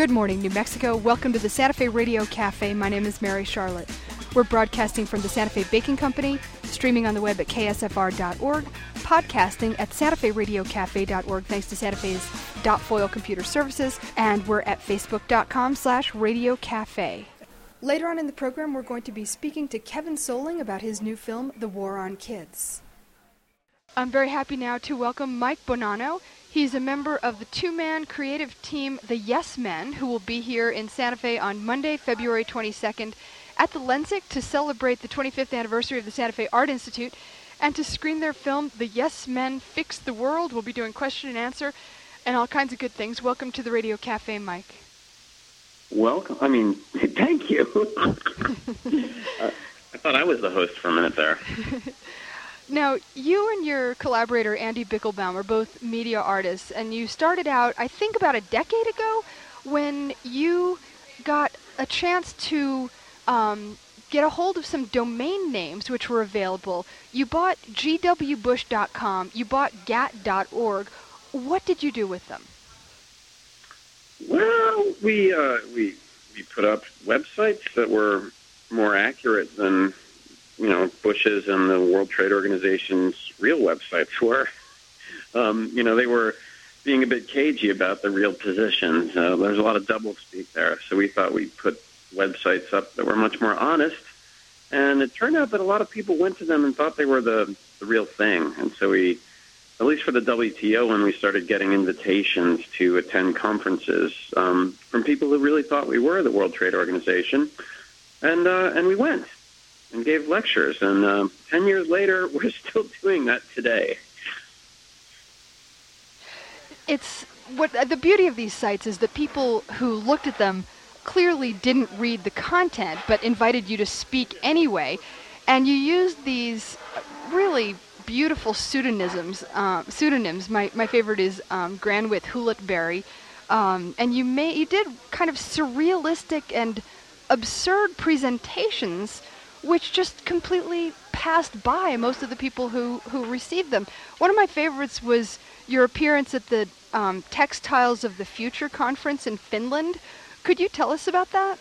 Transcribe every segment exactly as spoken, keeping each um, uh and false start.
Good morning, New Mexico. Welcome to the Santa Fe Radio Cafe. My name is Mary Charlotte. We're broadcasting from the Santa Fe Baking Company, streaming on the web at K S F R dot org, podcasting at Santa Fe Radio Cafe dot org thanks to Santa Fe's Dot Foil Computer Services, and we're at Facebook.com slash Radio Cafe. Later on in the program, we're going to be speaking to Kevin Soling about his new film, The War on Kids. I'm very happy now to welcome Mike Bonanno. He's a member of the two-man creative team, The Yes Men, who will be here in Santa Fe on Monday, February twenty-second, at the Lensic to celebrate the twenty-fifth anniversary of the Santa Fe Art Institute and to screen their film, The Yes Men Fix the World. We'll be doing question and answer and all kinds of good things. Welcome to the Radio Cafe, Mike. Welcome. I mean, thank you. uh, I thought I was the host for a minute there. Now, you and your collaborator, Andy Bickelbaum, are both media artists, and you started out, I think, about a decade ago when you got a chance to um, get a hold of some domain names which were available. You bought G W Bush dot com, you bought Gat dot org. What did you do with them? Well, we, uh, we, we put up websites that were more accurate than, you know, Bush's and the World Trade Organization's real websites were. Um, you know, they were being a bit cagey about the real positions. Uh, there's a lot of doublespeak there. So we thought we'd put websites up that were much more honest. And it turned out that a lot of people went to them and thought they were the, the real thing. And so we, at least for the W T O, when we started getting invitations to attend conferences um, from people who really thought we were the World Trade Organization. And, uh, and we went and gave lectures, and uh, ten years later, we're still doing that today. It's what the beauty of these sites is that people who looked at them clearly didn't read the content, but invited you to speak anyway, and you used these really beautiful pseudonyms. Uh, pseudonyms. My my favorite is um, Granwith Hewlettberry, um, and you may you did kind of surrealistic and absurd presentations, which just completely passed by most of the people who, who received them. One of my favorites was your appearance at the um, Textiles of the Future conference in Finland. Could you tell us about that?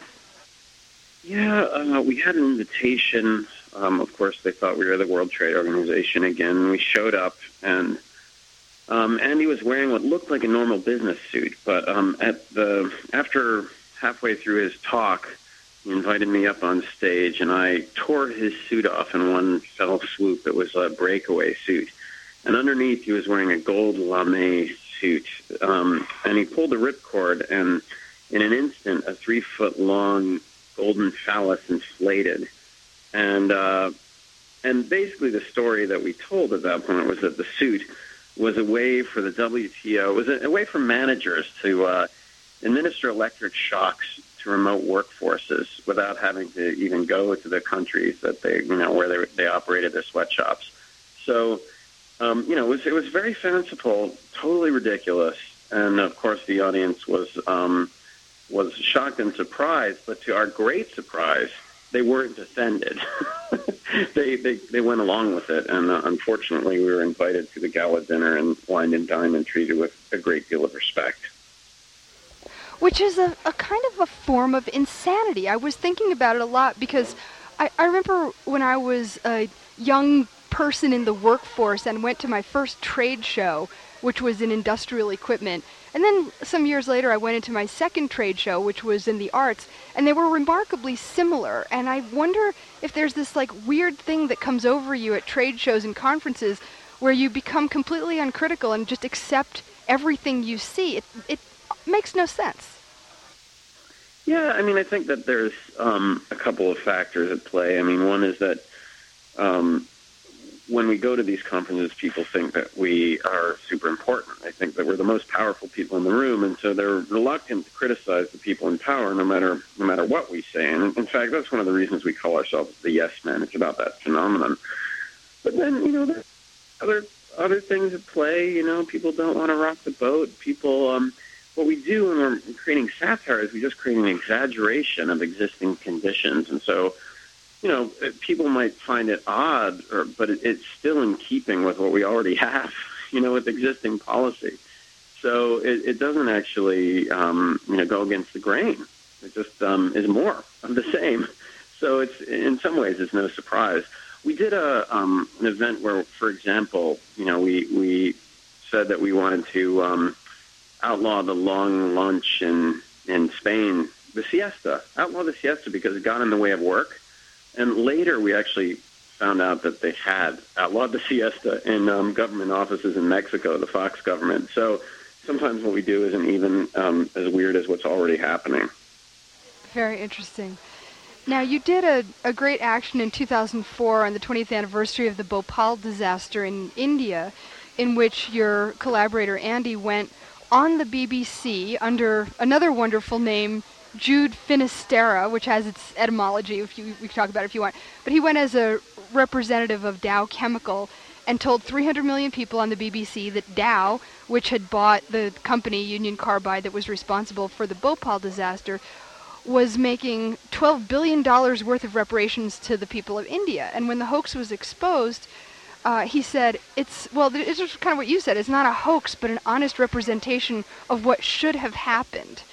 Yeah, uh, we had an invitation. Um, of course, they thought we were the World Trade Organization again. We showed up, and um, Andy was wearing what looked like a normal business suit. But um, at the after halfway through his talk, he invited me up on stage, and I tore his suit off in one fell swoop. It was a breakaway suit. And underneath, he was wearing a gold lame suit. Um, and he pulled the ripcord, and in an instant, a three-foot-long golden phallus inflated. And uh, and basically the story that we told at that point was that the suit was a way for the W T O, was a, a way for managers to uh, administer electric shocks to remote workforces without having to even go to the countries that they, you know, where they they operated their sweatshops. So, um, you know, it was it was very fanciful, totally ridiculous, and of course the audience was um, was shocked and surprised. But to our great surprise, they weren't offended. they, they they went along with it, and uh, unfortunately, we were invited to the gala dinner and wined and dined and treated with a great deal of respect. Which is a, a kind of a form of insanity. I was thinking about it a lot because I, I remember when I was a young person in the workforce and went to my first trade show, which was in industrial equipment. And then some years later, I went into my second trade show, which was in the arts, and they were remarkably similar. And I wonder if there's this like weird thing that comes over you at trade shows and conferences where you become completely uncritical and just accept everything you see. It, it makes no sense. Yeah, I mean, I think that there's um, a couple of factors at play. I mean, one is that um, when we go to these conferences, people think that we are super important. They think that we're the most powerful people in the room, and so they're reluctant to criticize the people in power, no matter no matter what we say. And in fact, that's one of the reasons we call ourselves the Yes Men. It's about that phenomenon. But then, you know, there's other other things at play. You know, people don't want to rock the boat. People. Um, What we do when we're creating satire is we just create an exaggeration of existing conditions. And so, you know, people might find it odd, or, but it, it's still in keeping with what we already have, you know, with existing policy. So it, it doesn't actually, um, you know, go against the grain. It just um, is more of the same. So it's in some ways it's no surprise. We did a um, an event where, for example, you know, we we said that we wanted to um, outlaw the long lunch in in Spain, the siesta, outlaw the siesta because it got in the way of work. And later we actually found out that they had outlawed the siesta in um, government offices in Mexico, the Fox government. So sometimes what we do isn't even um, as weird as what's already happening. Very interesting. Now, you did a, a great action in two thousand four on the twentieth anniversary of the Bhopal disaster in India, in which your collaborator Andy went on the B B C under another wonderful name, Jude Finisterra, which has its etymology, if you, we can talk about it if you want. But he went as a representative of Dow Chemical and told three hundred million people on the B B C that Dow, which had bought the company Union Carbide that was responsible for the Bhopal disaster, was making twelve billion dollars worth of reparations to the people of India. And when the hoax was exposed, uh, he said, it's, well, it's just kind of what you said, it's not a hoax, but an honest representation of what should have happened.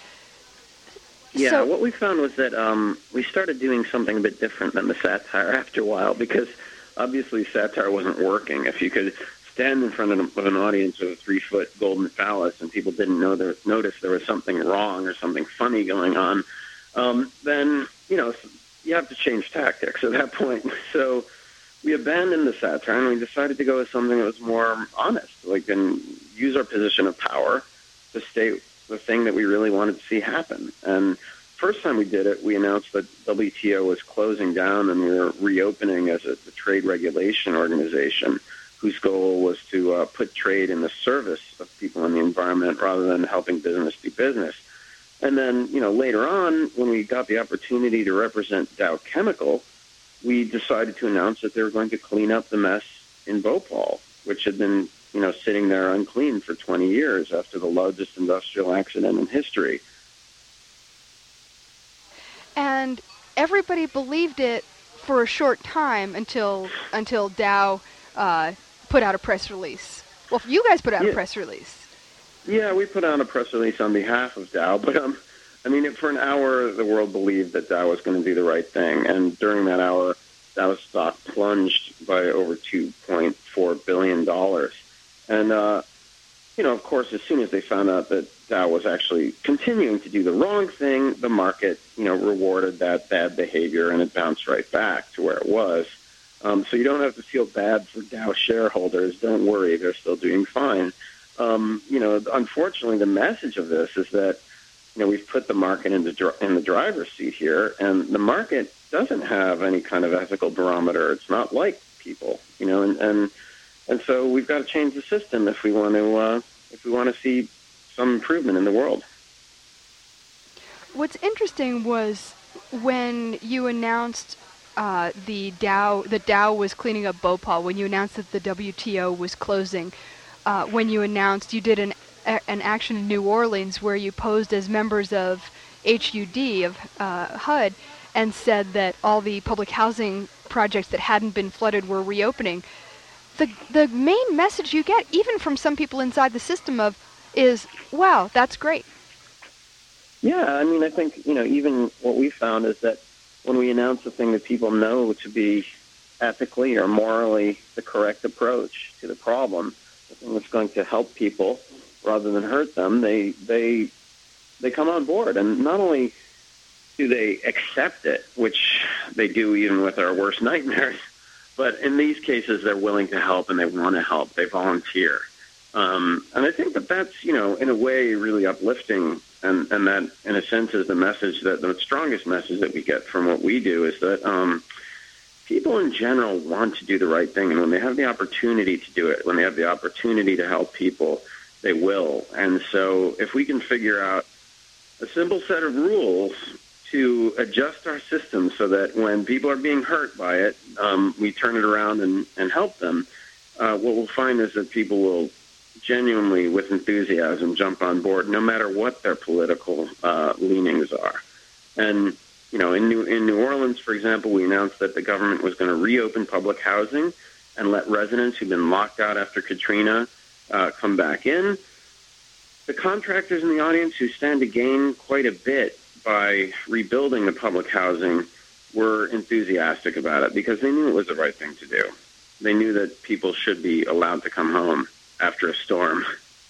Yeah, so, what we found was that um, we started doing something a bit different than the satire after a while, because obviously satire wasn't working. If you could stand in front of an audience of a three-foot golden phallus and people didn't know there, notice there was something wrong or something funny going on, um, then, you know, you have to change tactics at that point. So we abandoned the satire and we decided to go with something that was more honest, like, and use our position of power to state the thing that we really wanted to see happen. And first time we did it, we announced that W T O was closing down and we were reopening as a, a trade regulation organization whose goal was to uh, put trade in the service of people and the environment rather than helping business do business. And then, you know, later on, when we got the opportunity to represent Dow Chemical, we decided to announce that they were going to clean up the mess in Bhopal, which had been, you know, sitting there unclean for twenty years after the largest industrial accident in history. And everybody believed it for a short time until until Dow uh, put out a press release. Well, you guys put out yeah. a press release. Yeah, we put out a press release on behalf of Dow, but um, I mean, for an hour, the world believed that Dow was going to do the right thing, and during that hour, Dow's stock plunged by over two point four billion dollars. And, uh, you know, of course, as soon as they found out that Dow was actually continuing to do the wrong thing, the market, you know, rewarded that bad behavior, and it bounced right back to where it was. Um, so you don't have to feel bad for Dow shareholders. Don't worry, they're still doing fine. Um, you know, unfortunately, the message of this is that, you know, we've put the market in the, in the driver's seat here, and the market doesn't have any kind of ethical barometer. It's not like people, you know, and, and And so we've got to change the system if we want to uh, if we want to see some improvement in the world. What's interesting was when you announced uh, the Dow, the Dow was cleaning up Bhopal. When you announced that the W T O was closing, uh, when you announced you did an a, an action in New Orleans where you posed as members of H U D of uh, H U D and said that all the public housing projects that hadn't been flooded were reopening. The the main message you get, even from some people inside the system, of is, wow, that's great. Yeah, I mean, I think, you know, even what we found is that when we announce a thing that people know to be ethically or morally the correct approach to the problem, the thing that's going to help people rather than hurt them, they they they come on board. And not only do they accept it, which they do even with our worst nightmares, but in these cases, they're willing to help and they want to help. They volunteer. Um, and I think that that's, you know, in a way really uplifting. And, and that, in a sense, is the message that the strongest message that we get from what we do is that um, people in general want to do the right thing. And when they have the opportunity to do it, when they have the opportunity to help people, they will. And so if we can figure out a simple set of rules to adjust our system so that when people are being hurt by it, um, we turn it around and, and help them, uh, what we'll find is that people will genuinely, with enthusiasm, jump on board, no matter what their political uh, leanings are. And, you know, in New, in New Orleans, for example, we announced that the government was going to reopen public housing and let residents who've been locked out after Katrina uh, come back in. the contractors in the audience who stand to gain quite a bit by rebuilding the public housing were enthusiastic about it because they knew it was the right thing to do. They knew that people should be allowed to come home after a storm.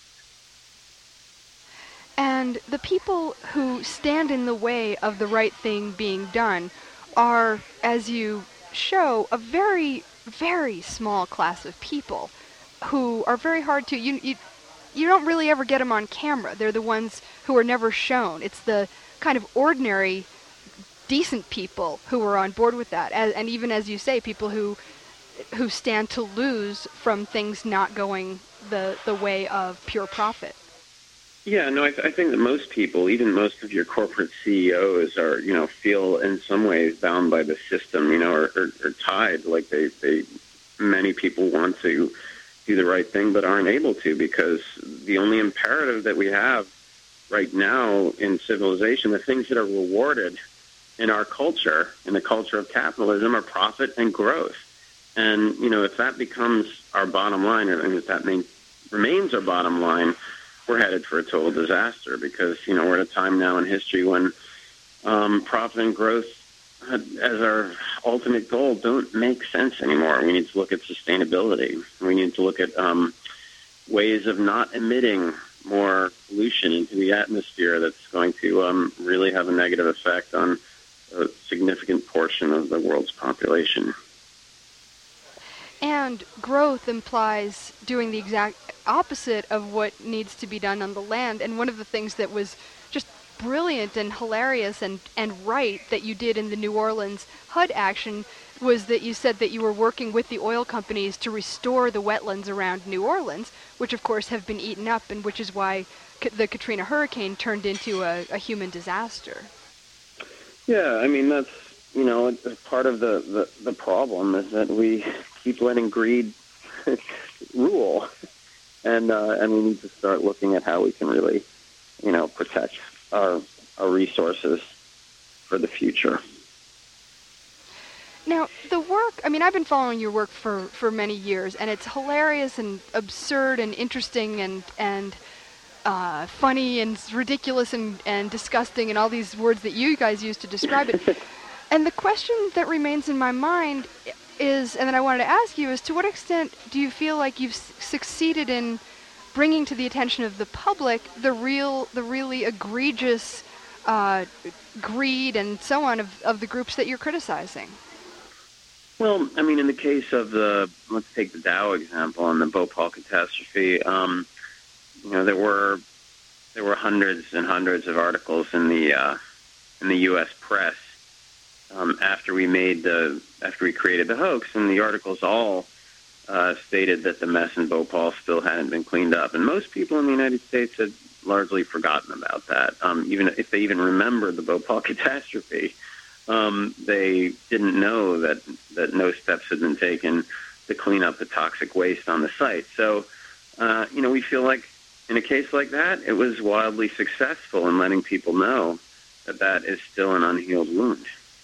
And the people who stand in the way of the right thing being done are, as you show, a very, very small class of people who are very hard to... You, you, you don't really ever get them on camera. They're the ones who are never shown. It's the kind of ordinary, decent people who are on board with that. As, and even, as you say, people who who stand to lose from things not going the, the way of pure profit. Yeah, no, I, th- I think that most people, even most of your corporate C E Os, are, you know, feel in some ways bound by the system, you know, or, or, or tied. Like they, they, many people want to do the right thing, but aren't able to because the only imperative that we have right now in civilization, the things that are rewarded in our culture, in the culture of capitalism, are profit and growth. And, you know, if that becomes our bottom line, and if that main, remains our bottom line, we're headed for a total disaster because, you know, we're at a time now in history when um, profit and growth as our ultimate goal don't make sense anymore. We need to look at sustainability. We need to look at um, ways of not emitting more pollution into the atmosphere that's going to um, really have a negative effect on a significant portion of the world's population. And growth implies doing the exact opposite of what needs to be done on the land. And one of the things that was just brilliant and hilarious and, and right that you did in the New Orleans H U D action was that you said that you were working with the oil companies to restore the wetlands around New Orleans, which of course have been eaten up, and which is why C- the Katrina hurricane turned into a, a human disaster. Yeah, I mean, that's, you know, part of the, the, the problem is that we keep letting greed rule. And uh, and we need to start looking at how we can really, you know, protect our our resources for the future. Now, the work, I mean, I've been following your work for, for many years, and it's hilarious and absurd and interesting and and uh, funny and ridiculous and, and disgusting and all these words that you guys use to describe it. And the question that remains in my mind is, and then I wanted to ask you, is to what extent do you feel like you've s- succeeded in bringing to the attention of the public the real, the really egregious uh, greed and so on of, of the groups that you're criticizing? Well, I mean, in the case of the, let's take the Dow example and the Bhopal catastrophe, um, you know, there were there were hundreds and hundreds of articles in the uh, in the U S press um, after we made the after we created the hoax, and the articles all uh, stated that the mess in Bhopal still hadn't been cleaned up, and most people in the United States had largely forgotten about that. Um, even if they even remembered the Bhopal catastrophe, um, they didn't know that that no steps had been taken to clean up the toxic waste on the site. So, uh, you know, we feel like in a case like that, it was wildly successful in letting people know that that is still an unhealed wound.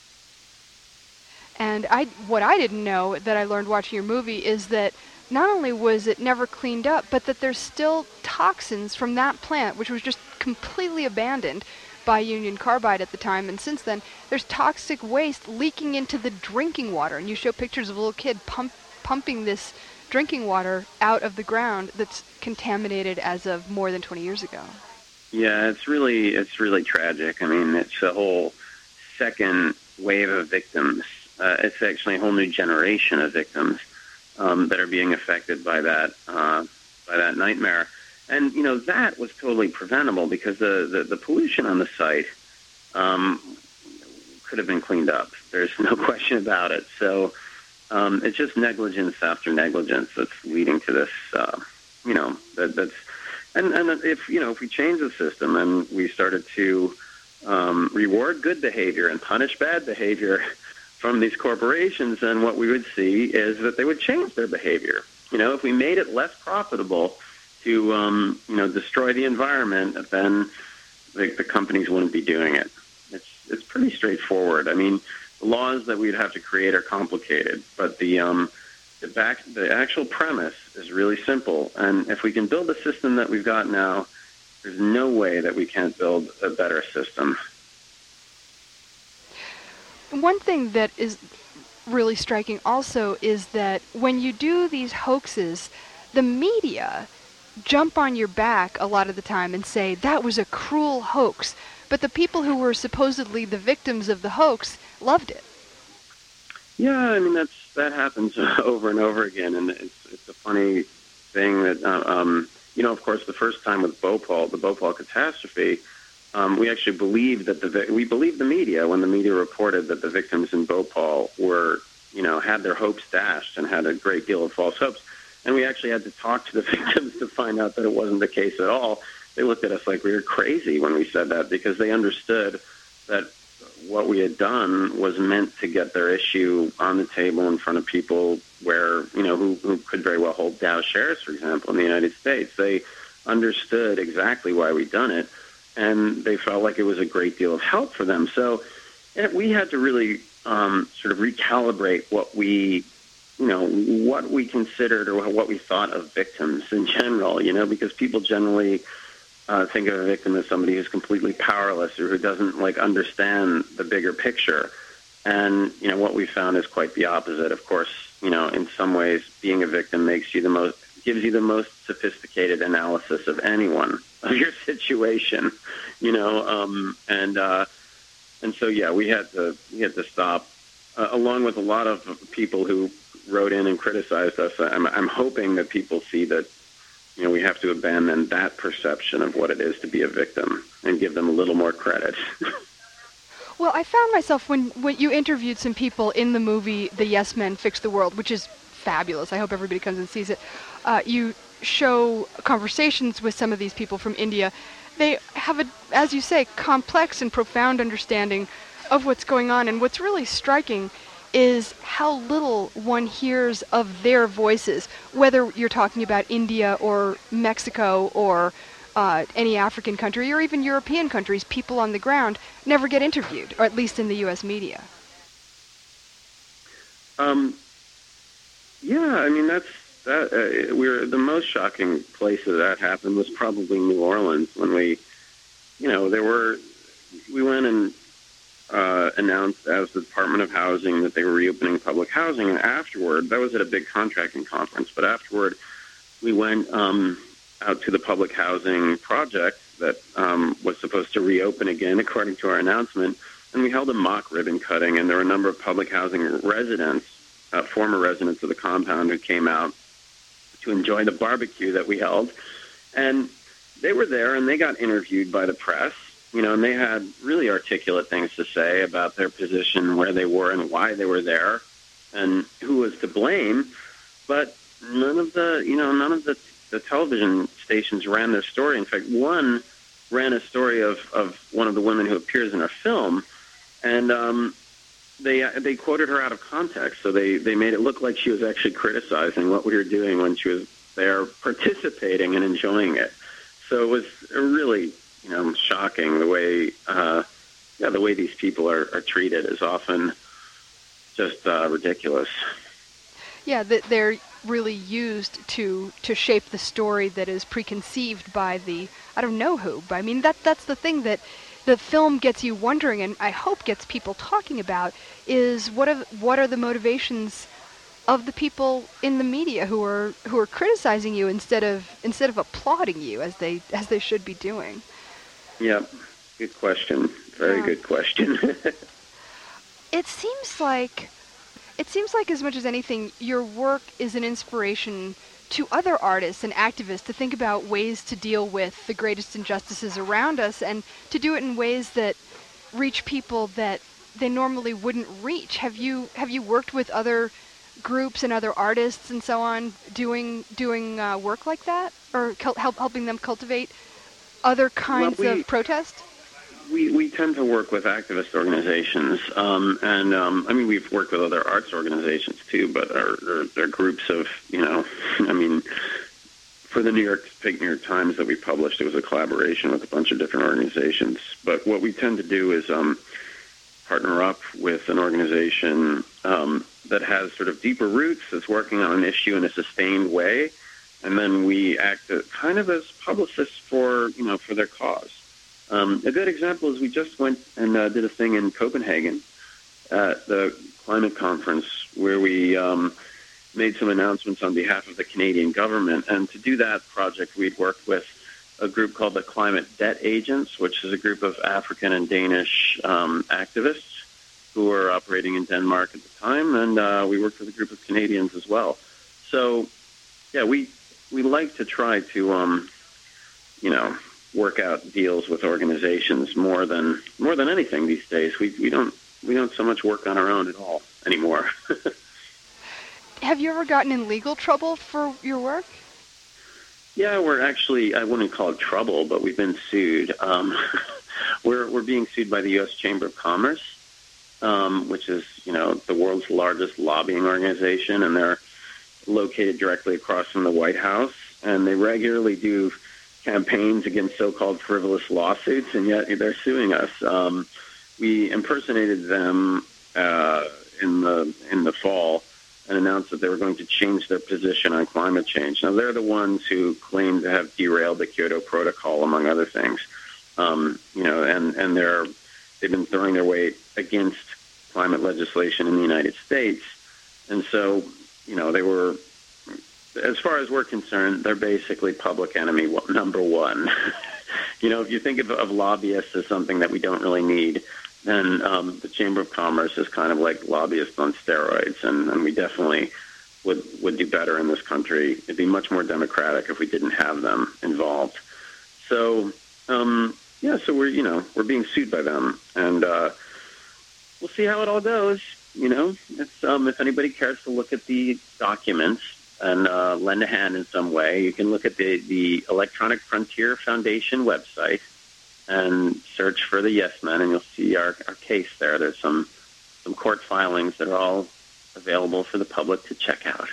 And I, what I didn't know that I learned watching your movie is that not only was it never cleaned up, but that there's still toxins from that plant, which was just completely abandoned by Union Carbide at the time. And since then, there's toxic waste leaking into the drinking water. And you show pictures of a little kid pump, pumping this drinking water out of the ground that's contaminated as of more than twenty years ago. Yeah, it's really, it's really tragic. I mean, it's a whole second wave of victims. Uh, it's actually a whole new generation of victims um, that are being affected by that uh, by that nightmare. And, you know, that was totally preventable because the, the, the pollution on the site um, could have been cleaned up. There's no question about it. So um, it's just negligence after negligence that's leading to this, uh, you know, that, that's, and, and if, you know, if we change the system and we started to um, reward good behavior and punish bad behavior from these corporations, then what we would see is that they would change their behavior. You know, if we made it less profitable to, um, you know, destroy the environment, then the, the companies wouldn't be doing it. It's it's pretty straightforward. I mean, the laws that we'd have to create are complicated, but the um, the back the actual premise is really simple. And if we can build a system that we've got now there's no way that we can't build a better system. One thing that is really striking also is that when you do these hoaxes, the media jump on your back a lot of the time and say, that was a cruel hoax. But the people who were supposedly the victims of the hoax loved it. Yeah, I mean, that's that happens over and over again, and it's, it's a funny thing that, uh, um, you know, of course, the first time with Bhopal, the Bhopal catastrophe, um, we actually believed that the, we believed the media when the media reported that the victims in Bhopal were, you know, had their hopes dashed and had a great deal of false hopes. And we actually had to talk to the victims to find out that it wasn't the case at all. They looked at us like we were crazy when we said that, because they understood that what we had done was meant to get their issue on the table in front of people where, you know, who, who could very well hold Dow shares, for example, in the United States. They understood exactly why we'd done it, and they felt like it was a great deal of help for them. So yeah, we had to really um, sort of recalibrate what we, you know, what we considered or what we thought of victims in general, you know, because people generally uh, think of a victim as somebody who's completely powerless or who doesn't, like, understand the bigger picture. And, you know, what we found is quite the opposite. Of course, you know, in some ways, being a victim makes you the most, gives you the most sophisticated analysis of anyone, of your situation, you know, um, and, uh, and so, yeah, we had to, we had to stop, uh, along with a lot of people who wrote in and criticized us. I'm, I'm hoping that people see that, you know, we have to abandon that perception of what it is to be a victim and give them a little more credit. Well, I found myself, when, when you interviewed some people in the movie The Yes Men Fix the World, which is fabulous. I hope everybody comes and sees it. Uh, you show conversations with some of these people from India. They have, a, as you say, complex and profound understanding of what's going on. And what's really striking is how little one hears of their voices, whether you're talking about India or Mexico or uh, any African country or even European countries. People on the ground never get interviewed, or at least in the U S media. Um, yeah, I mean, that's that. Uh, we're the most shocking place that that happened was probably New Orleans, when we, you know, there were, we went and uh, announced as the Department of Housing that they were reopening public housing, and afterward, that was at a big contracting conference, but afterward, we went um, out to the public housing project that um, was supposed to reopen again, according to our announcement, and we held a mock ribbon cutting, and there were a number of public housing residents, uh, former residents of the compound, who came out to enjoy the barbecue that we held. And they were there, and they got interviewed by the press, you know, and they had really articulate things to say about their position, where they were and why they were there, and who was to blame. But none of the, you know, none of the, the television stations ran their story. In fact, one ran a story of, of one of the women who appears in our film, and um, they they quoted her out of context. So they, they made it look like she was actually criticizing what we were doing when she was there participating and enjoying it. So it was really, you know, shocking the way, uh, yeah, the way these people are, are treated is often just uh, ridiculous. Yeah, that they're really used to to shape the story that is preconceived by the, I don't know who, but I mean, that that's the thing that the film gets you wondering, and I hope gets people talking about, is what are, what are the motivations of the people in the media who are who are criticizing you instead of instead of applauding you as they as they should be doing. Yeah, good question. Very yeah. good question. It seems like it seems like as much as anything, your work is an inspiration to other artists and activists to think about ways to deal with the greatest injustices around us, and to do it in ways that reach people that they normally wouldn't reach. Have you have you worked with other groups and other artists and so on doing doing uh, work like that, or cul- help helping them cultivate other kinds well, we, of protest? We we tend to work with activist organizations, um, and um, I mean we've worked with other arts organizations too, but are there are groups of, you know, I mean, for the New York Big New York Times that we published, it was a collaboration with a bunch of different organizations. But what we tend to do is um, partner up with an organization um, that has sort of deeper roots, that's working on an issue in a sustained way, and then we act kind of as publicists for, you know, for their cause. Um, a good example is we just went and uh, did a thing in Copenhagen at the climate conference where we um, made some announcements on behalf of the Canadian government. And to do that project, we'd worked with a group called the Climate Debt Agents, which is a group of African and Danish um, activists who were operating in Denmark at the time, and uh, we worked with a group of Canadians as well. So, yeah, we we like to try to, um, you know, work out deals with organizations more than more than anything these days. We we don't we don't so much work on our own at all anymore. Have you ever gotten in legal trouble for your work? Yeah, we're actually, I wouldn't call it trouble, but we've been sued. Um, we're we're being sued by the U S Chamber of Commerce, um, which is, you know, the world's largest lobbying organization, and they're located directly across from the White House, and they regularly do campaigns against so-called frivolous lawsuits, and yet they're suing us. Um, we impersonated them uh, in the in the fall and announced that they were going to change their position on climate change. Now, they're the ones who claim to have derailed the Kyoto Protocol, among other things. Um, you know, and, and they're, they've been throwing their weight against climate legislation in the United States. And so, you know, they were, as far as we're concerned, they're basically public enemy number one. You know, if you think of, of lobbyists as something that we don't really need, then um, the Chamber of Commerce is kind of like lobbyists on steroids, and, and we definitely would would do better in this country. It'd be much more democratic if we didn't have them involved. So, um, yeah, so we're, you know, we're being sued by them, and uh, we'll see how it all goes. You know, it's, um, if anybody cares to look at the documents and uh, lend a hand in some way, you can look at the, the Electronic Frontier Foundation website and search for the Yes Men, and you'll see our, our case there. There's some, some court filings that are all available for the public to check out.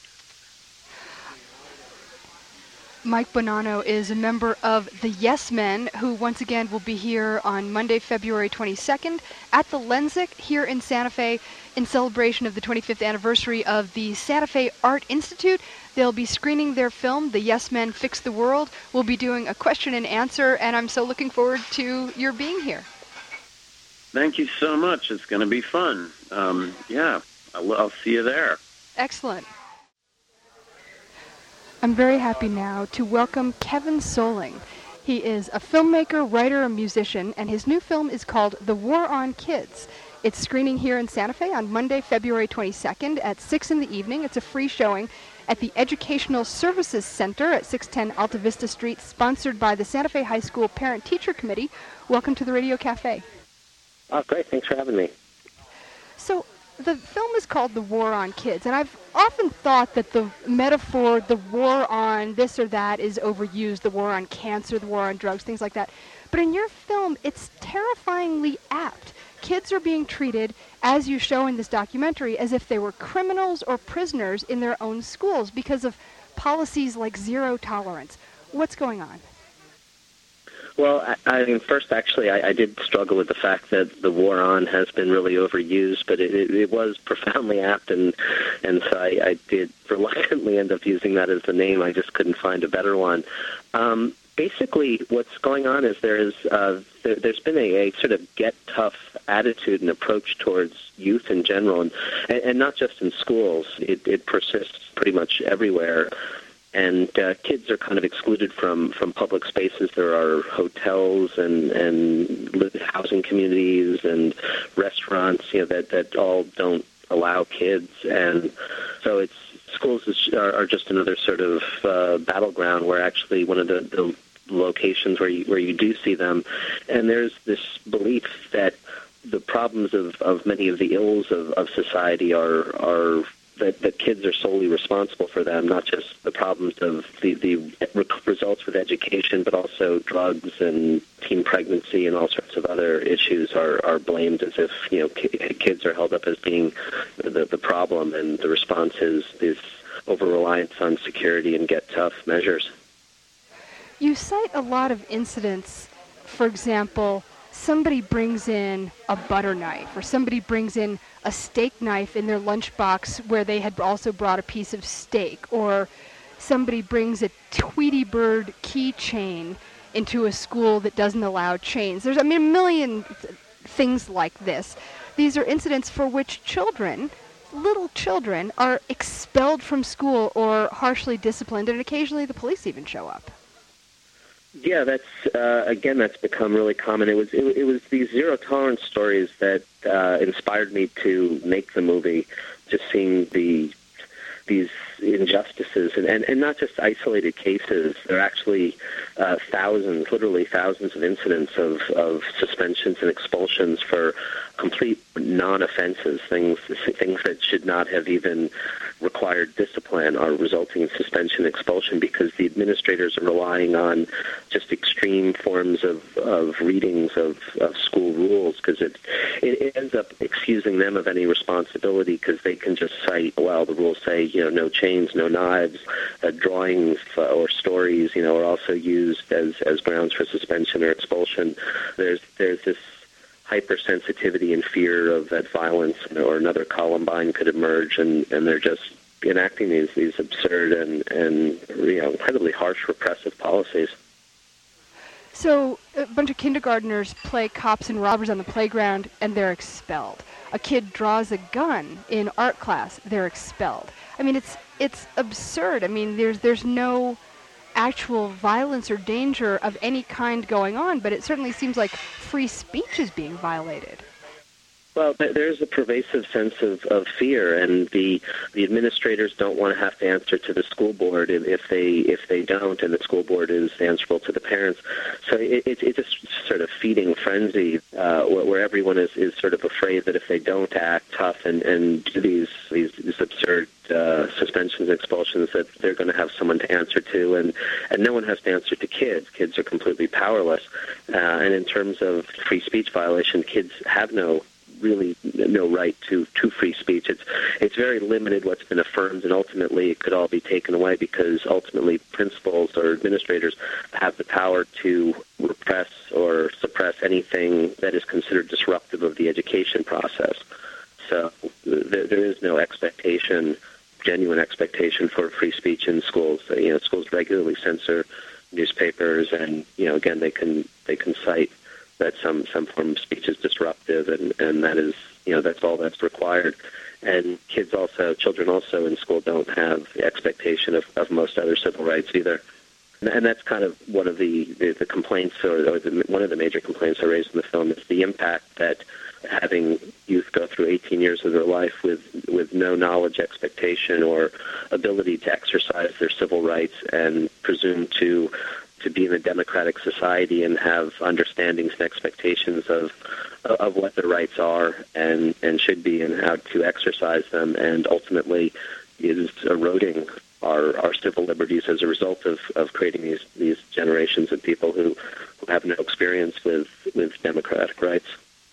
Mike Bonanno is a member of the Yes Men, who once again will be here on Monday, February twenty-second at the Lensic here in Santa Fe in celebration of the twenty-fifth anniversary of the Santa Fe Art Institute. They'll be screening their film, The Yes Men Fix the World. We'll be doing a question and answer, and I'm so looking forward to your being here. Thank you so much. It's going to be fun. Um, yeah, I'll, I'll see you there. Excellent. I'm very happy now to welcome Kevin Soling. He is a filmmaker, writer, and musician, and his new film is called The War on Kids. It's screening here in Santa Fe on Monday, February twenty-second at six in the evening. It's a free showing at the Educational Services Center at six ten Alta Vista Street, sponsored by the Santa Fe High School Parent-Teacher Committee. Welcome to the Radio Cafe. Oh, great. Thanks for having me. So, the film is called The War on Kids, and I've often thought that the metaphor, the war on this or that, is overused, the war on cancer, the war on drugs, things like that. But in your film, it's terrifyingly apt. Kids are being treated, as you show in this documentary, as if they were criminals or prisoners in their own schools because of policies like zero tolerance. What's going on? Well, I, I mean, first, actually, I, I did struggle with the fact that the war on has been really overused, but it, it, it was profoundly apt, and and so I, I did reluctantly end up using that as the name. I just couldn't find a better one. Um, basically, what's going on is there is uh, there, there's been a, a sort of get tough attitude and approach towards youth in general, and, and, and not just in schools. It, it persists pretty much everywhere. And uh, kids are kind of excluded from, from public spaces. There are hotels and, and housing communities and restaurants, you know, that, that all don't allow kids. And so it's schools is, are, are just another sort of uh, battleground where actually one of the, the locations where you, where you do see them. And there's this belief that the problems of, of many of the ills of, of society are are That, that kids are solely responsible for them, not just the problems of the, the results with education, but also drugs and teen pregnancy and all sorts of other issues are, are blamed as if, you know, kids are held up as being the, the problem, and the response is this over-reliance on security and get-tough measures. You cite a lot of incidents, for example, somebody brings in a butter knife, or somebody brings in a steak knife in their lunchbox where they had also brought a piece of steak, or somebody brings a Tweety Bird keychain into a school that doesn't allow chains. There's, I mean, a million th- things like this. These are incidents for which children, little children, are expelled from school or harshly disciplined, and occasionally the police even show up. Yeah, that's uh, again, that's become really common. It was it, it was these zero tolerance stories that uh, inspired me to make the movie. Just seeing the these injustices, and, and, and not just isolated cases. There are actually uh, thousands, literally thousands of incidents of, of suspensions and expulsions for complete non-offenses, things things that should not have even required discipline are resulting in suspension and expulsion because the administrators are relying on just extreme forms of, of readings of, of school rules because it, it ends up excusing them of any responsibility because they can just cite, well, the rules say, you know, no chains, no knives, uh, drawings uh, or stories, you know, are also used as, as grounds for suspension or expulsion. There's there's this hypersensitivity and fear of that violence or another Columbine could emerge, and, and they're just enacting these these absurd and, and you know, incredibly harsh repressive policies. So a bunch of kindergartners play cops and robbers on the playground, and they're expelled. A kid draws a gun in art class, they're expelled. I mean, it's it's absurd. I mean, there's there's no actual violence or danger of any kind going on, but it certainly seems like free speech is being violated. Well, there's a pervasive sense of, of fear, and the the administrators don't want to have to answer to the school board if they if they don't, and the school board is answerable to the parents. So it, it, it's a sort of feeding frenzy uh, where, where everyone is, is sort of afraid that if they don't act tough and, and do these these, these absurd uh, suspensions and expulsions, that they're going to have someone to answer to, and, and no one has to answer to kids. Kids are completely powerless. Uh, and in terms of free speech violation, kids have no really no right to, to free speech. It's it's very limited what's been affirmed, and ultimately it could all be taken away because ultimately principals or administrators have the power to repress or suppress anything that is considered disruptive of the education process. So th- there is no expectation, genuine expectation for free speech in schools. You know, schools regularly censor newspapers, and you know, again, they can they can cite that some, some form of speech is disruptive, and, and that is, you know, that's all that's required. And kids also, children also in school don't have the expectation of, of most other civil rights either. And, and that's kind of one of the, the, the complaints, or, or the, one of the major complaints I raised in the film is the impact that having youth go through eighteen years of their life with, with no knowledge, expectation, or ability to exercise their civil rights and presume to to be in a democratic society and have understandings and expectations of of what their rights are and, and should be and how to exercise them, and ultimately is eroding our, our civil liberties as a result of, of creating these, these generations of people who, who have no experience with, with democratic rights.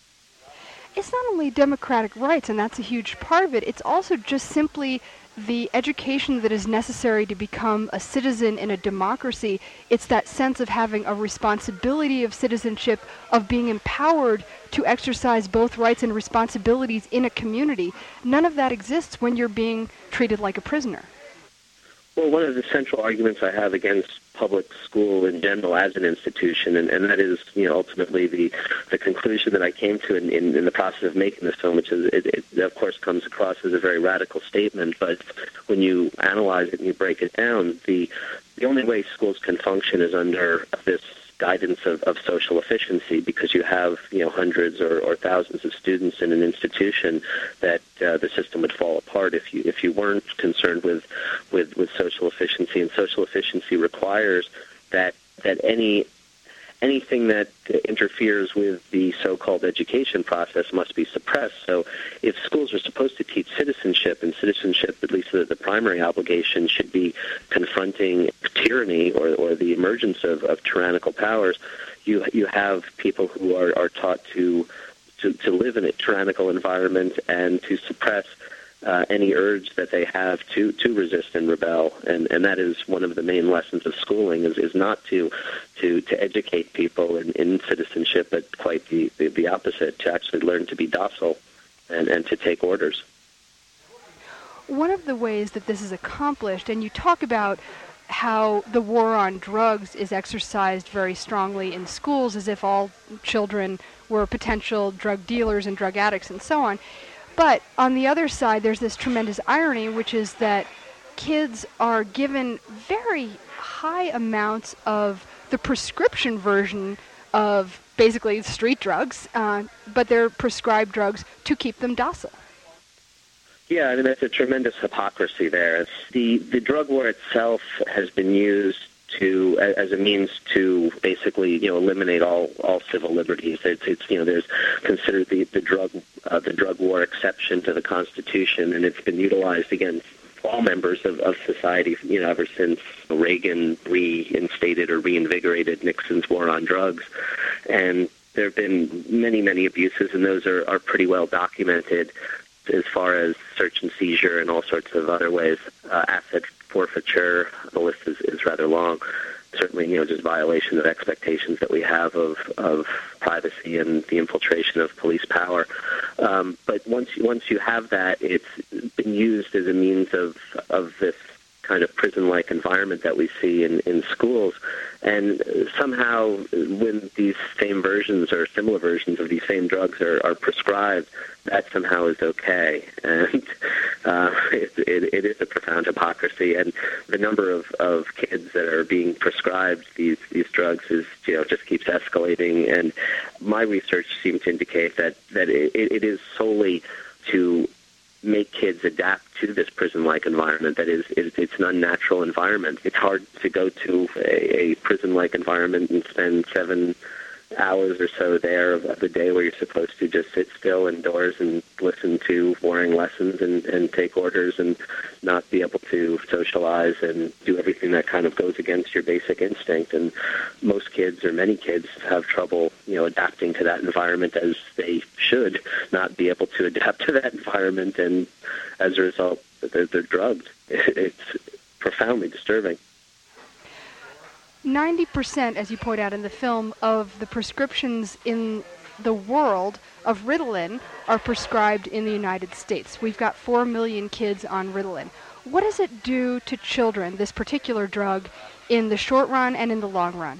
It's not only democratic rights, and that's a huge part of it, it's also just simply the education that is necessary to become a citizen in a democracy. It's that sense of having a responsibility of citizenship, of being empowered to exercise both rights and responsibilities in a community. None of that exists when you're being treated like a prisoner. Well, one of the central arguments I have against public school in general as an institution, and, and that is, you know, ultimately the, the conclusion that I came to in, in, in the process of making this film, which is, it, it of course comes across as a very radical statement, but when you analyze it and you break it down, the the only way schools can function is under this guidance of, of social efficiency, because you have, you know, hundreds or, or thousands of students in an institution that uh, the system would fall apart if you if you weren't concerned with, with, with social efficiency. And social efficiency requires that that any anything that interferes with the so-called education process must be suppressed. So if schools are supposed to teach citizenship, and citizenship, at least the, the primary obligation, should be confronting tyranny or, or the emergence of, of tyrannical powers, you you have people who are, are taught to, to, to live in a tyrannical environment and to suppress Uh, any urge that they have to, to resist and rebel, and, and that is one of the main lessons of schooling, is, is not to to, to educate people in, in citizenship, but quite the, the, the opposite, to actually learn to be docile and, and to take orders. One of the ways that this is accomplished, and you talk about how the war on drugs is exercised very strongly in schools as if all children were potential drug dealers and drug addicts and so on. But on the other side, there's this tremendous irony, which is that kids are given very high amounts of the prescription version of basically street drugs, uh, but they're prescribed drugs to keep them docile. Yeah, I mean, that's a tremendous hypocrisy there. The the drug war itself has been used to as a means to basically, you know, eliminate all, all civil liberties. It's, it's you know, there's considered the the drug uh, the drug war exception to the Constitution, and it's been utilized against all members of, of society, you know, ever since Reagan reinstated or reinvigorated Nixon's war on drugs. And there have been many, many abuses, and those are, are pretty well documented as far as search and seizure and all sorts of other ways. Uh, asset forfeiture, the list is, is rather long. Certainly, you know, just violation of expectations that we have of, of privacy and the infiltration of police power. Um, but once you, once you have that, it's been used as a means of of this kind of prison-like environment that we see in, in schools. And somehow, when these same versions or similar versions of these same drugs are, are prescribed, that somehow is okay. And uh, it, it, it is a profound hypocrisy. And the number of, of kids that are being prescribed these, these drugs is, you know, just keeps escalating. And my research seemed to indicate that, that it, it is solely to make kids adapt to this prison-like environment. That is, it, it's an unnatural environment. It's hard to go to a, a prison-like environment and spend seven hours or so there of, of the day where you're supposed to just sit still indoors and listen to boring lessons and, and take orders and not be able to socialize and do everything that kind of goes against your basic instinct. And most kids, or many kids, have trouble, you know, adapting to that environment as they should not be able to adapt to that environment, and as a result, they're, they're drugged. It's profoundly disturbing. ninety percent, as you point out in the film, of the prescriptions in the world of Ritalin are prescribed in the United States. We've got four million kids on Ritalin. What does it do to children, this particular drug, in the short run and in the long run?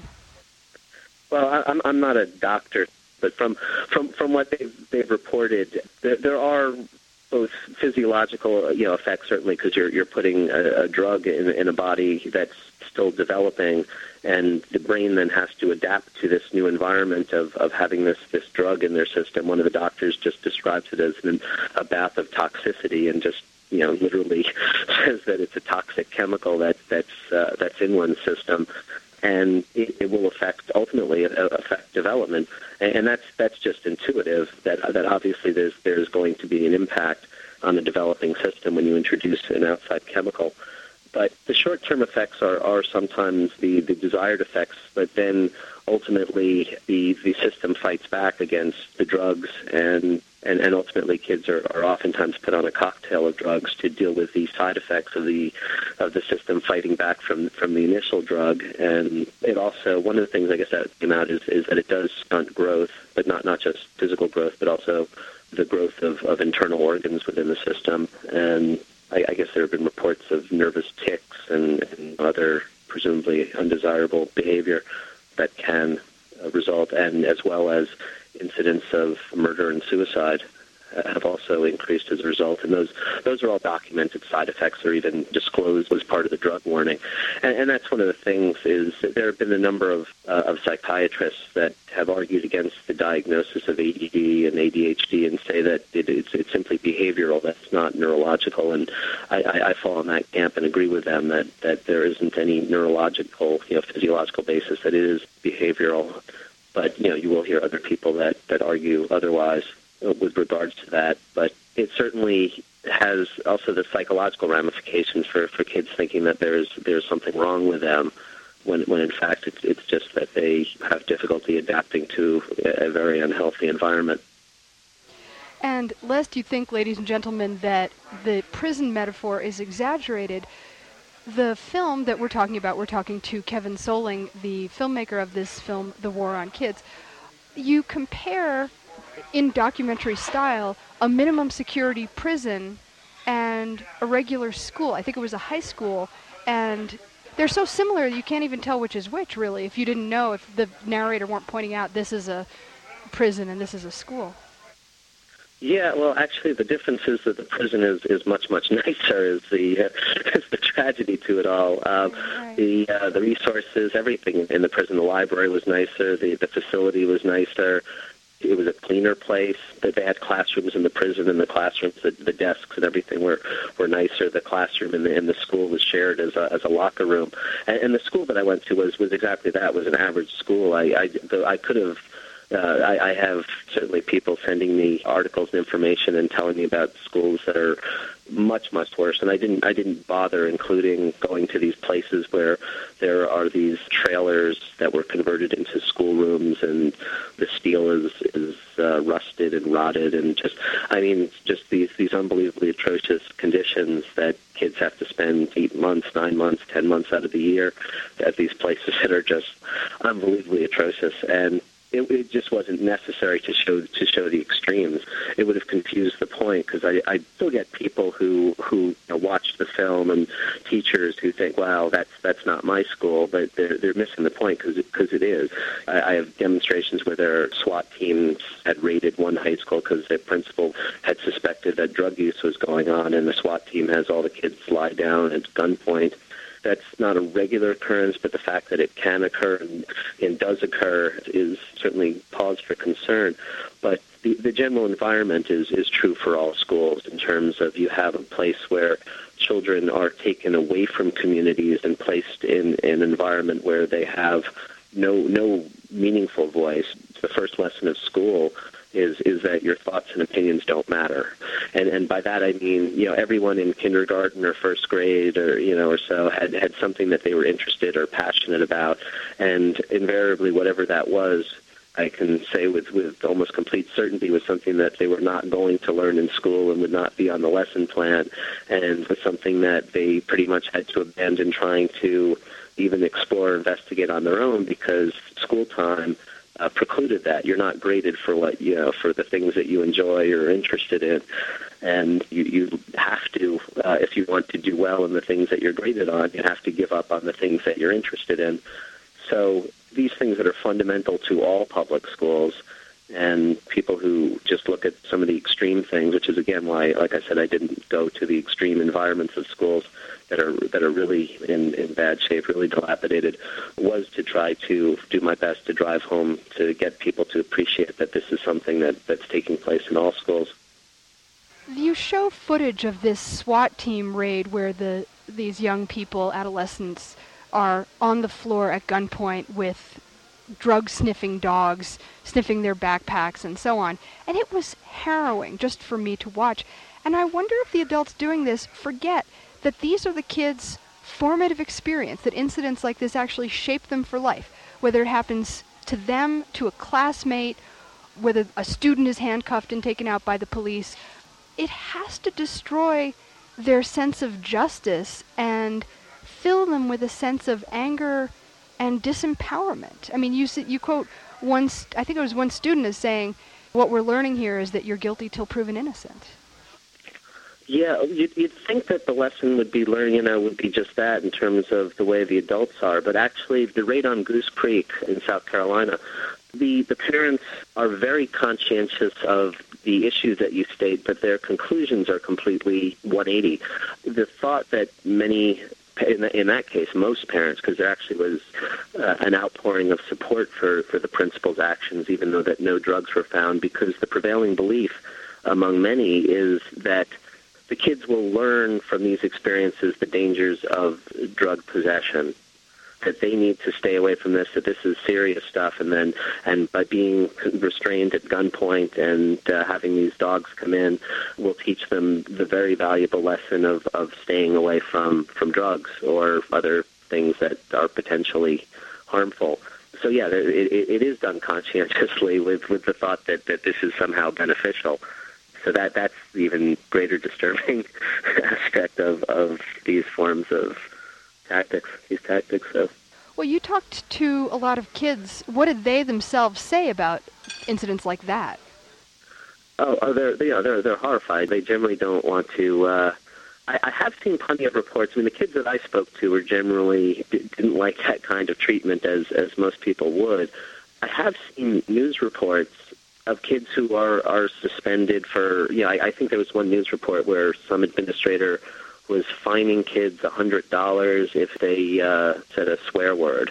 Well, I'm, I'm not a doctor, but from from, from what they've, they've reported, there, there are both physiological, you know, effects, certainly, because you're you're putting a, a drug in, in a body that's still developing, and the brain then has to adapt to this new environment of, of having this, this drug in their system. One of the doctors just describes it as an, a bath of toxicity, and just, you know, literally says that it's a toxic chemical that that's uh, that's in one's system, and it, it will affect ultimately uh, affect development. And, and that's that's just intuitive. That that obviously there's there's going to be an impact on the developing system when you introduce an outside chemical. But the short-term effects are, are sometimes the, the desired effects, but then ultimately the, the system fights back against the drugs, and, and, and ultimately kids are, are oftentimes put on a cocktail of drugs to deal with the side effects of the of the system fighting back from, from the initial drug. And it also, one of the things I guess that came out is, is that it does stunt growth, but not, not just physical growth, but also the growth of, of internal organs within the system. And I, I guess there have been reports of nervous tics and, and other presumably undesirable behavior that can uh, result, and as well as incidents of murder and suicide uh, have also increased as a result. And those those are all documented side effects, or even disclosed as part of the drug warning. And, and that's one of the things, is that there have been a number of, uh, of psychiatrists that have argued against the diagnosis of A D D and A D H D and say that it, it's, it's simply behavioral, that's not neurological. And I, I, I fall in that camp and agree with them that, that there isn't any neurological, you know, physiological basis, that it is behavioral. But, you know, you will hear other people that, that argue otherwise with regards to that. But it certainly has also the psychological ramifications for, for kids thinking that there's there's something wrong with them, when when in fact it's it's just that they have difficulty adapting to a very unhealthy environment. And lest you think, ladies and gentlemen, that the prison metaphor is exaggerated, the film that we're talking about, we're talking to Kevin Soling, the filmmaker of this film, The War on Kids. You compare, in documentary style, a minimum security prison and a regular school. I think it was a high school, and they're so similar you can't even tell which is which, really, if you didn't know, if the narrator weren't pointing out this is a prison and this is a school. Yeah, well, actually, the difference is that the prison is, is much, much nicer. Is the uh, is the tragedy to it all. Um, right. The uh, the resources, everything in the prison. The library was nicer. The the facility was nicer. It was a cleaner place. That they had classrooms in the prison, and the classrooms, the, the desks and everything were, were nicer. The classroom in the in the school was shared as a as a locker room. And, and the school that I went to was, was exactly that. Was an average school. I I, the, I could have. Uh, I, I have certainly people sending me articles and information and telling me about schools that are much, much worse. And I didn't I didn't bother including going to these places where there are these trailers that were converted into schoolrooms, and the steel is is uh, rusted and rotted, and just I mean just these these unbelievably atrocious conditions that kids have to spend eight months, nine months, ten months out of the year at these places that are just unbelievably atrocious. And It, it just wasn't necessary to show to show the extremes. It would have confused the point, because I, I still get people who who you know, watch the film, and teachers who think, "Wow, that's that's not my school," but they're they're missing the point, because because it, it is. I, I have demonstrations where their SWAT teams had raided one high school because their principal had suspected that drug use was going on, and the SWAT team has all the kids lie down at gunpoint. That's not a regular occurrence, but the fact that it can occur and, and does occur is certainly cause for concern. But the, the general environment is, is true for all schools, in terms of you have a place where children are taken away from communities and placed in, in an environment where they have no no meaningful voice. The first lesson of school is is that your thoughts and opinions don't matter. And and by that I mean, you know, everyone in kindergarten or first grade or, you know, or so had, had something that they were interested or passionate about. And invariably, whatever that was, I can say with, with almost complete certainty, was something that they were not going to learn in school and would not be on the lesson plan, and was something that they pretty much had to abandon trying to even explore or investigate on their own, because school time Uh, precluded that. You're not graded for what you know for the things that you enjoy or are interested in, and you, you have to, uh, if you want to do well in the things that you're graded on, you have to give up on the things that you're interested in. So these things that are fundamental to all public schools, and people who just look at some of the extreme things, which is again why, like I said, I didn't go to the extreme environments of schools that are that are really in, in bad shape, really dilapidated, was to try to do my best to drive home to get people to appreciate that this is something that, that's taking place in all schools. You show footage of this SWAT team raid where the these young people, adolescents, are on the floor at gunpoint with drug-sniffing dogs, sniffing their backpacks and so on. And it was harrowing just for me to watch. And I wonder if the adults doing this forget that these are the kids' formative experience, that incidents like this actually shape them for life, whether it happens to them, to a classmate, whether a student is handcuffed and taken out by the police. It has to destroy their sense of justice and fill them with a sense of anger and disempowerment. I mean, you you quote one, st- I think it was one student as saying, what we're learning here is that you're guilty till proven innocent. Yeah, you'd, you'd think that the lesson would be learned, you know, would be just that in terms of the way the adults are. But actually, the raid on Goose Creek in South Carolina, the, the parents are very conscientious of the issues that you state, but their conclusions are completely one eighty. The thought that many, in, the, in that case, most parents, because there actually was uh, an outpouring of support for, for the principal's actions, even though that no drugs were found, because the prevailing belief among many is that the kids will learn from these experiences the dangers of drug possession, that they need to stay away from this, that this is serious stuff, and then and by being restrained at gunpoint and uh, having these dogs come in will teach them the very valuable lesson of, of staying away from, from drugs or other things that are potentially harmful. So yeah, it, it is done conscientiously with, with the thought that, that this is somehow beneficial. So that that's the even greater disturbing aspect of, of these forms of tactics, these tactics. So. Well, you talked to a lot of kids. What did they themselves say about incidents like that? Oh, oh they're, you know, they're, they're horrified. They generally don't want to... Uh, I, I have seen plenty of reports. I mean, the kids that I spoke to were generally didn't like that kind of treatment as, as most people would. I have seen news reports of kids who are, are suspended for... You know, I, I think there was one news report where some administrator was fining kids one hundred dollars if they uh, said a swear word.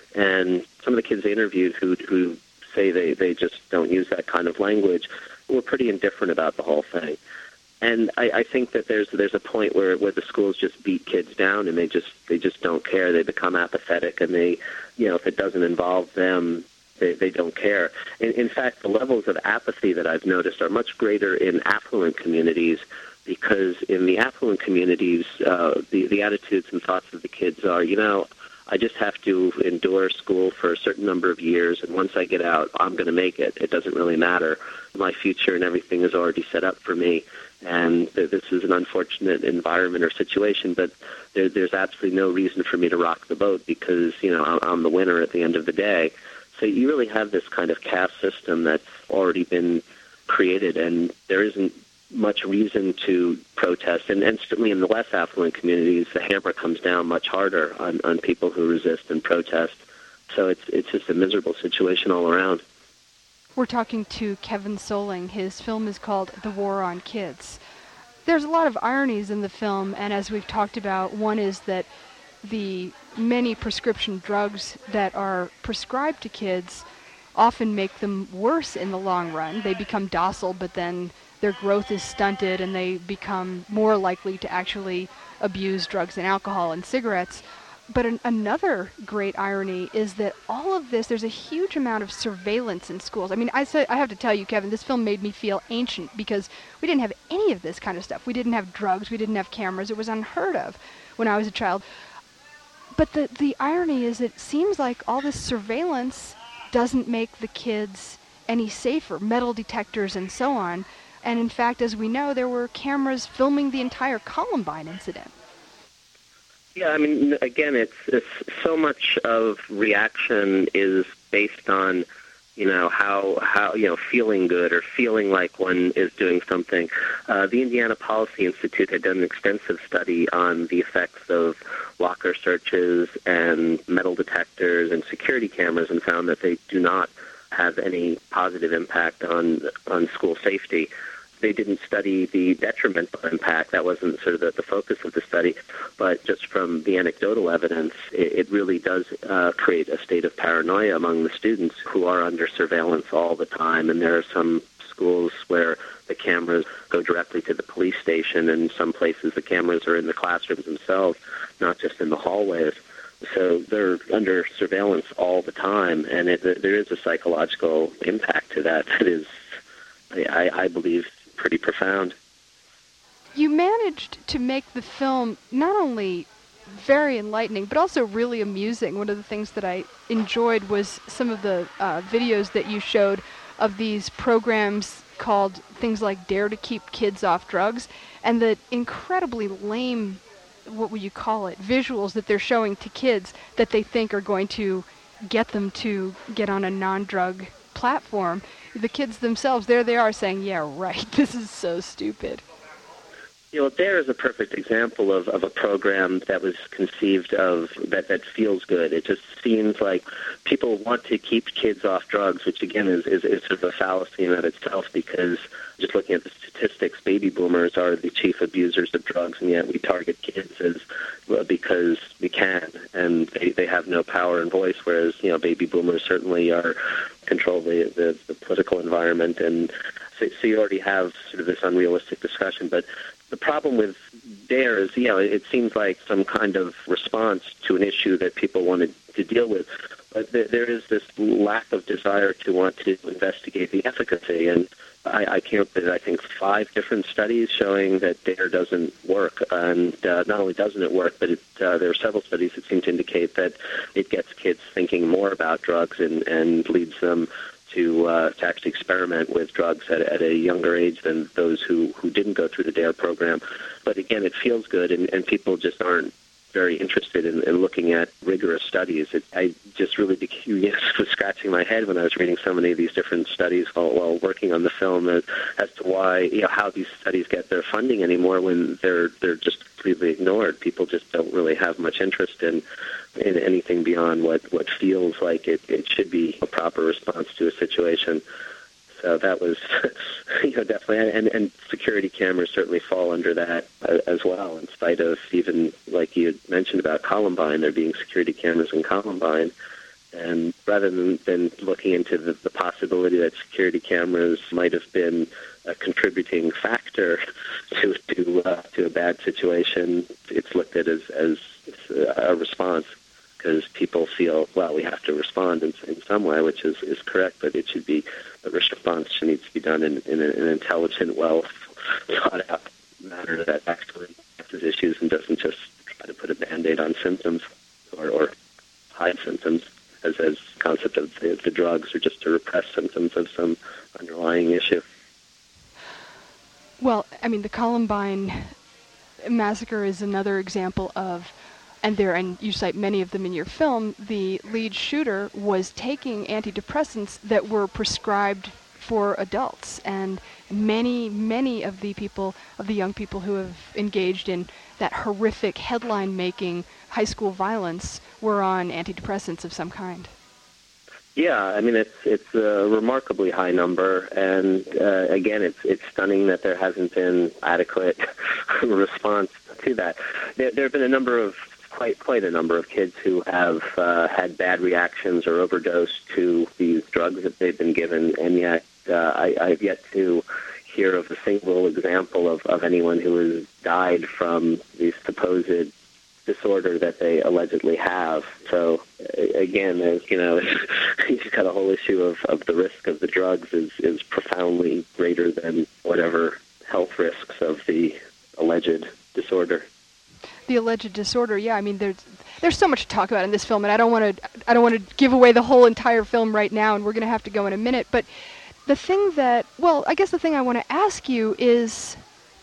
And some of the kids they interviewed who, who say they, they just don't use that kind of language were pretty indifferent about the whole thing. And I, I think that there's there's a point where, where the schools just beat kids down and they just they just don't care. They become apathetic, and they, you know, if it doesn't involve them, they, they don't care. In, in fact, the levels of apathy that I've noticed are much greater in affluent communities, because in the affluent communities, uh, the the attitudes and thoughts of the kids are, you know, I just have to endure school for a certain number of years, and once I get out, I'm going to make it. It doesn't really matter. My future and everything is already set up for me. And this is an unfortunate environment or situation, but there, there's absolutely no reason for me to rock the boat because, you know, I'm the winner at the end of the day. So you really have this kind of caste system that's already been created, and there isn't much reason to protest. And, and certainly in the less affluent communities, the hammer comes down much harder on, on people who resist and protest. So it's it's just a miserable situation all around. We're talking to Kevin Soling. His film is called The War on Kids. There's a lot of ironies in the film, and as we've talked about, one is that the many prescription drugs that are prescribed to kids often make them worse in the long run. They become docile, but then their growth is stunted, and they become more likely to actually abuse drugs and alcohol and cigarettes. But an, another great irony is that all of this, there's a huge amount of surveillance in schools. I mean, I, say, I have to tell you, Kevin, this film made me feel ancient because we didn't have any of this kind of stuff. We didn't have drugs. We didn't have cameras. It was unheard of when I was a child. But the, the irony is it seems like all this surveillance doesn't make the kids any safer, metal detectors and so on. And in fact, as we know, there were cameras filming the entire Columbine incident. Yeah, I mean, again, it's, it's so much of reaction is based on, you know, how, how, you know, feeling good or feeling like one is doing something. Uh, the Indiana Policy Institute had done an extensive study on the effects of locker searches and metal detectors and security cameras and found that they do not have any positive impact on on school safety. They didn't study the detrimental impact. That wasn't sort of the, the focus of the study. But just from the anecdotal evidence, it, it really does uh, create a state of paranoia among the students who are under surveillance all the time. And there are some schools where the cameras go directly to the police station, and some places the cameras are in the classrooms themselves, not just in the hallways. So they're under surveillance all the time, and it, there is a psychological impact to that that is, I, I believe, pretty profound. You managed to make the film not only very enlightening, but also really amusing. One of the things that I enjoyed was some of the uh, videos that you showed of these programs called things like Dare to Keep Kids Off Drugs, and the incredibly lame, what would you call it, visuals that they're showing to kids that they think are going to get them to get on a non-drug platform. The kids themselves, there they are saying, yeah, right, this is so stupid. You know, DARE is a perfect example of, of a program that was conceived of that, that feels good. It just seems like people want to keep kids off drugs, which again is, is, is sort of a fallacy in of itself, because just looking at the statistics, baby boomers are the chief abusers of drugs, and yet we target kids as well because we can, and they, they have no power and voice, whereas, you know, baby boomers certainly are control the, the, the political environment, and so, so you already have sort of this unrealistic discussion. But the problem with DARE is, you know, it seems like some kind of response to an issue that people wanted to deal with. But there, there is this lack of desire to want to investigate the efficacy. And I, I came up with, I think, five different studies showing that DARE doesn't work. And uh, not only doesn't it work, but it, uh, there are several studies that seem to indicate that it gets kids thinking more about drugs and, and leads them to uh, to actually experiment with drugs at, at a younger age than those who, who didn't go through the DARE program. But again, it feels good, and, and people just aren't very interested in, in looking at rigorous studies. It, I just really became, yes, was scratching my head when I was reading so many of these different studies while, while working on the film as, as to why, you know, how these studies get their funding anymore when they're they're just completely ignored. People just don't really have much interest in in anything beyond what, what feels like it, it should be a proper response to a situation. So that was, you know, definitely, and, and security cameras certainly fall under that uh, as well, in spite of even, like you had mentioned about Columbine, there being security cameras in Columbine. And rather than, than looking into the, the possibility that security cameras might have been a contributing factor to to, uh, to a bad situation, it's looked at as, as a response, because people feel, well, we have to respond in, in some way, which is, is correct, but it should be, the response needs to be done in, in an intelligent, well thought out manner that actually addresses issues and doesn't just try to put a Band-Aid on symptoms or, or hide symptoms, as as concept of the, the drugs, or just to repress symptoms of some underlying issue. Well, I mean, the Columbine massacre is another example of, and there, and you cite many of them in your film, the lead shooter was taking antidepressants that were prescribed for adults, and many, many of the people, of the young people who have engaged in that horrific headline-making high school violence were on antidepressants of some kind. Yeah, I mean, it's it's a remarkably high number, and uh, again, it's it's stunning that there hasn't been adequate response to that. There, there have been a number of quite quite a number of kids who have uh, had bad reactions or overdosed to these drugs that they've been given, and yet uh, I, I've yet to hear of a single example of, of anyone who has died from the supposed disorder that they allegedly have. So again, there's, you know, you've got a whole issue of, of the risk of the drugs is, is profoundly greater than whatever health risks of the alleged disorder. The alleged disorder, yeah. I mean, there's there's so much to talk about in this film, and I don't want to I don't want to give away the whole entire film right now, and we're going to have to go in a minute. But the thing that, well, I guess the thing I want to ask you is,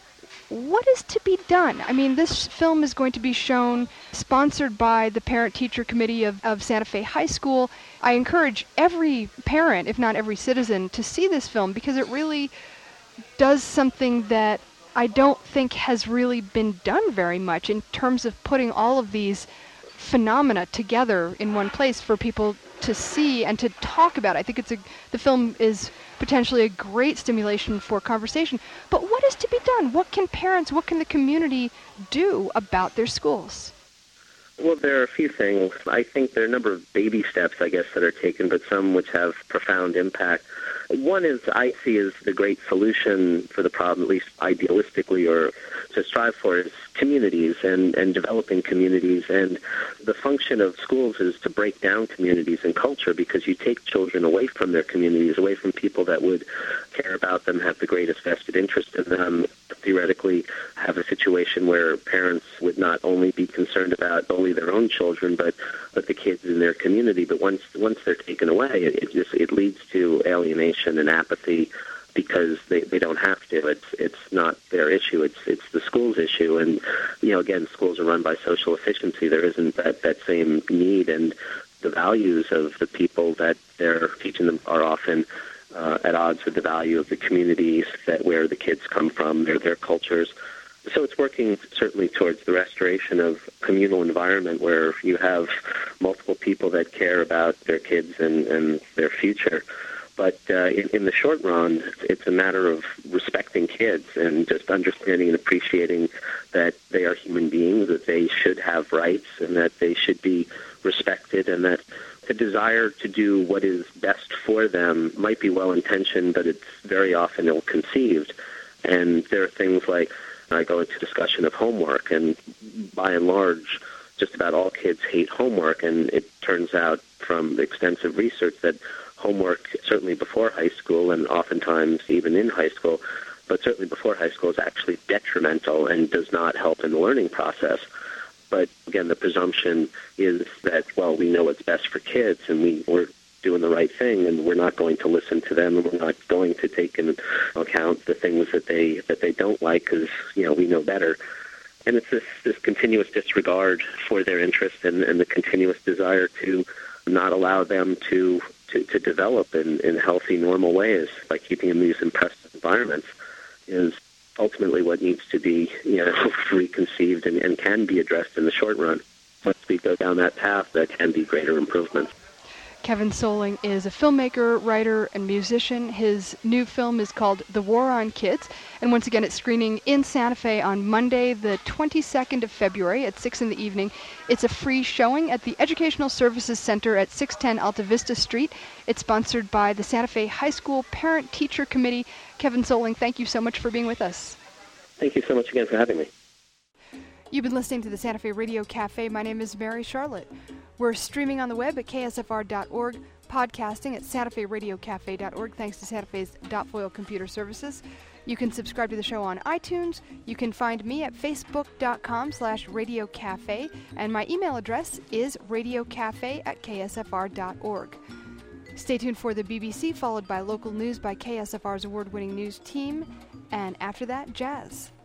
what is to be done? I mean, this film is going to be shown, sponsored by the Parent-Teacher Committee of, of Santa Fe High School. I encourage every parent, if not every citizen, to see this film, because it really does something that I don't think has really been done very much in terms of putting all of these phenomena together in one place for people to see and to talk about. I think it's a the film is potentially a great stimulation for conversation. But what is to be done? What can parents, what can the community do about their schools? Well, there are a few things. I think there are a number of baby steps, I guess, that are taken, but some which have profound impact. One is, I see as the great solution for the problem, at least idealistically, or to strive for, is communities and, and developing communities. And the function of schools is to break down communities and culture, because you take children away from their communities, away from people that would care about them, have the greatest vested interest in them, theoretically have a situation where parents would not only be concerned about only their own children, but, but the kids in their community. But once once they're taken away, it, it just it leads to alienation and apathy, because they, they don't have to. It's it's not their issue. It's it's the school's issue. And, you know, again, schools are run by social efficiency. There isn't that, that same need, and the values of the people that they're teaching them are often uh, at odds with the value of the communities that where the kids come from, their their cultures. So it's working certainly towards the restoration of communal environment where you have multiple people that care about their kids and, and their future. But uh, in, in the short run, it's a matter of respecting kids and just understanding and appreciating that they are human beings, that they should have rights, and that they should be respected, and that the desire to do what is best for them might be well-intentioned, but it's very often ill-conceived. And there are things like, I go into discussion of homework, and by and large, just about all kids hate homework, and it turns out from extensive research that homework, certainly before high school, and oftentimes even in high school, but certainly before high school, is actually detrimental and does not help in the learning process. But again, the presumption is that, well, we know what's best for kids, and we, we're doing the right thing, and we're not going to listen to them, and we're not going to take into account the things that they that they don't like, because, you know, we know better. And it's this, this continuous disregard for their interest and, and the continuous desire to not allow them to to, to develop in, in healthy, normal ways by keeping them in these impressive environments is ultimately what needs to be, you know, reconceived and, and can be addressed in the short run. Once we go down that path, there can be greater improvements. Kevin Soling is a filmmaker, writer, and musician. His new film is called The War on Kids, and once again it's screening in Santa Fe on Monday, the twenty-second of February at six in the evening. It's a free showing at the Educational Services Center at six ten Alta Vista Street. It's sponsored by the Santa Fe High School Parent-Teacher Committee. Kevin Soling, thank you so much for being with us. Thank you so much again for having me. You've been listening to the Santa Fe Radio Cafe. My name is Mary Charlotte. We're streaming on the web at K S F R dot org, podcasting at Santa Fe Radio Cafe dot org, thanks to Santa Fe's Dot Foil Computer Services. You can subscribe to the show on iTunes. You can find me at facebook.com slash Radio Cafe, and my email address is radiocafe at K S F R dot org. Stay tuned for the B B C, followed by local news by K S F R's award-winning news team, and after that, jazz.